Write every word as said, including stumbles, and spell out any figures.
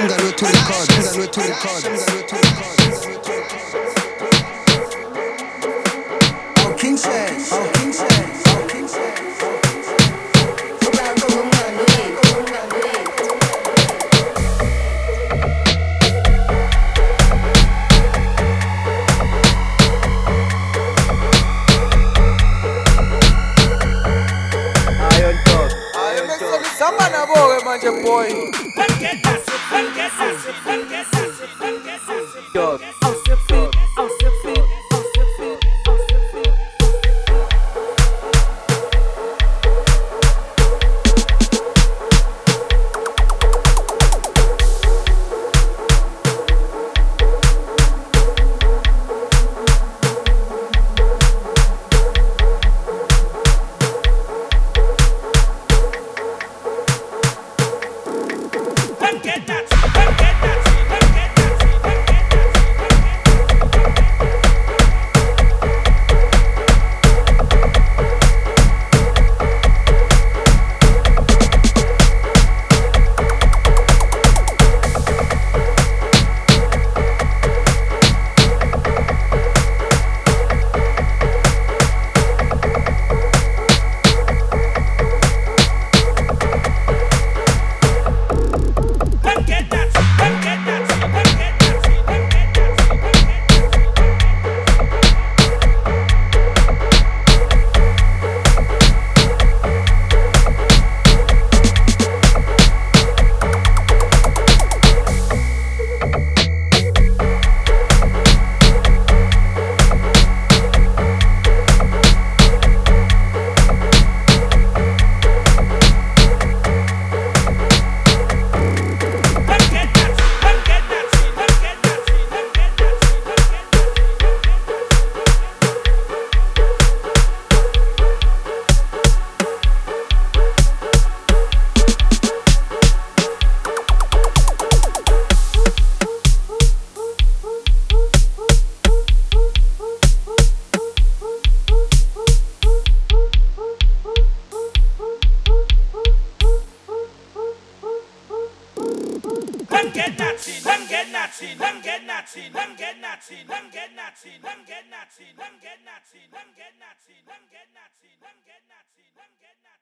Sangalo to the card, sangalo to the card, sangalo to the card. Oh, King says, oh, King says, oh, King says. Samba na boga manje boy. Yo. get Nazi, let get Nazi, let get Nazi, let get Nazi, let get Nazi, let get Nazi, let get Nazi, let get Nazi, let get Nazi, let get Nazi, let get Nazi.